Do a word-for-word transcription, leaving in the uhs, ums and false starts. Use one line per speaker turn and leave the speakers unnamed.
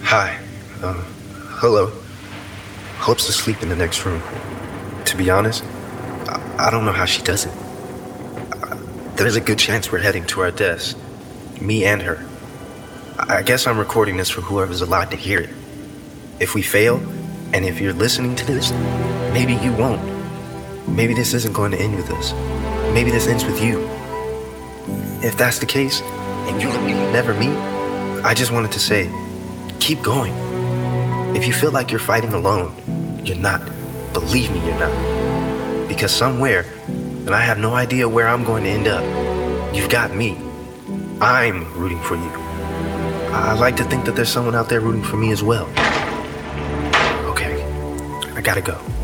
Hi. Uh, hello. Hope's asleep in the next room. To be honest, I, I don't know how she does it. Uh, there's a good chance we're heading to our deaths. Me and her. I guess I'm recording this for whoever's allowed to hear it. If we fail, and if you're listening to this, maybe you won't. Maybe this isn't going to end with us. Maybe this ends with you. If that's the case, and you never meet, I just wanted to say, keep going. If you feel like you're fighting alone, you're not. Believe me, you're not. Because somewhere, and I have no idea where I'm going to end up, you've got me. I'm rooting for you. I like to think that there's someone out there rooting for me as well. Okay, I gotta go.